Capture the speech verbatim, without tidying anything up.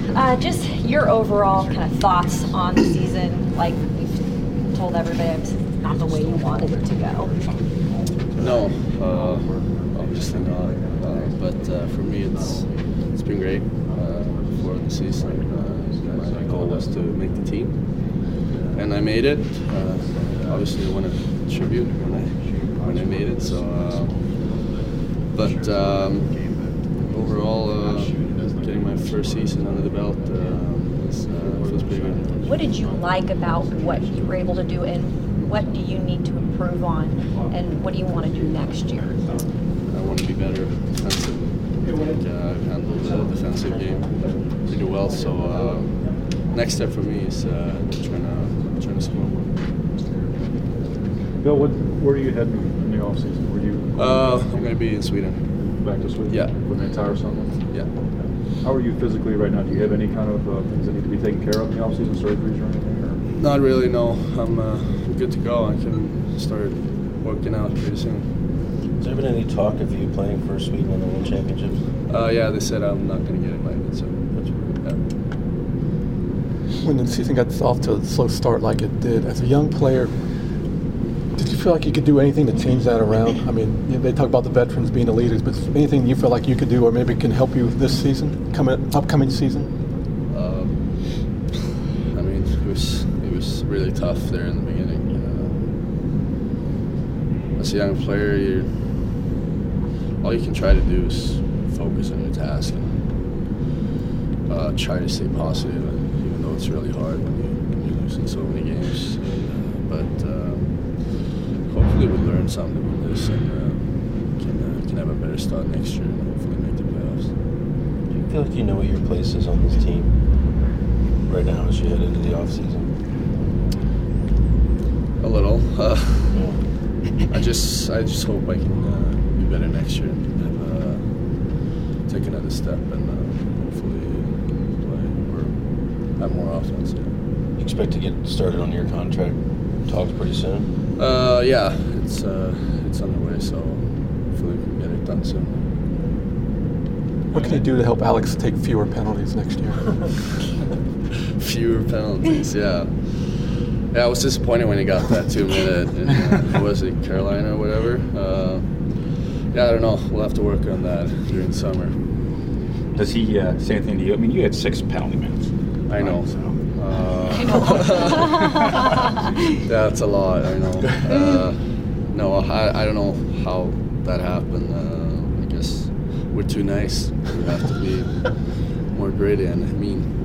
Uh, just your overall kind of thoughts on the season. Like we've told everybody, it's not the way you wanted it to go. No, uh, obviously not. Uh, but uh, for me, it's it's been great uh, for the season. Uh, my goal was to make the team, and I made it. Uh, obviously, I want to tribute when I when I made it. So, uh, but um, overall, uh, getting my first season under the belt uh, is, uh, feels pretty good. What did you like about what you were able to do, and what do you need to improve on, and what do you want to do next year? I want to be better defensively. I think uh, I've handled the defensive game pretty well. So uh, next step for me is uh, trying to trying to score more. Bill, what, where are you heading in the off season? Were you? Uh, I'm going to be in Sweden. Back to Sweden? Yeah. For the entire summer? Yeah. How are you physically right now? Do you have any kind of uh, things that need to be taken care of in the off season, surgeries or anything? Or? Not really. No. I'm uh, good to go. I can start working out pretty soon. Has there been any talk of you playing for Sweden in the World Championships? Uh, yeah, they said I'm not going to get invited, so that's yeah. When the season got off to a slow start like it did, as a young player, did you feel like you could do anything to change that around? I mean, you know, they talk about the veterans being the leaders, but anything you feel like you could do or maybe can help you this season, coming upcoming season? Um, I mean, it was it was really tough there in the beginning. Uh, as a young player, you all you can try to do is focus on your task and uh, try to stay positive, even though it's really hard when you, when you lose in so many games. Uh, but uh, hopefully we'll learn something from this and uh, can, uh, can have a better start next year and hopefully make the playoffs. Do you feel like you know what your place is on this team right now as you head into the offseason? A little. Uh, Yeah. I just I just hope I can uh, be better next year and uh, take another step and uh, hopefully play or have more offense. Yeah. You expect to get started on your contract talks pretty soon? Uh, yeah, it's uh, it's underway, so hopefully we can get it done soon. What can you do to help Alex take fewer penalties next year? Fewer penalties, yeah. Yeah, I was disappointed when he got that two minute. In, uh, was it Carolina or whatever? Uh, yeah, I don't know. We'll have to work on that during the summer. Does he uh, say anything to you? I mean, you had six penalty minutes. I know. Right, so. Uh, that's a lot. I know. Uh, no, I, I don't know how that happened. Uh, I guess we're too nice. We have to be more gritty and mean.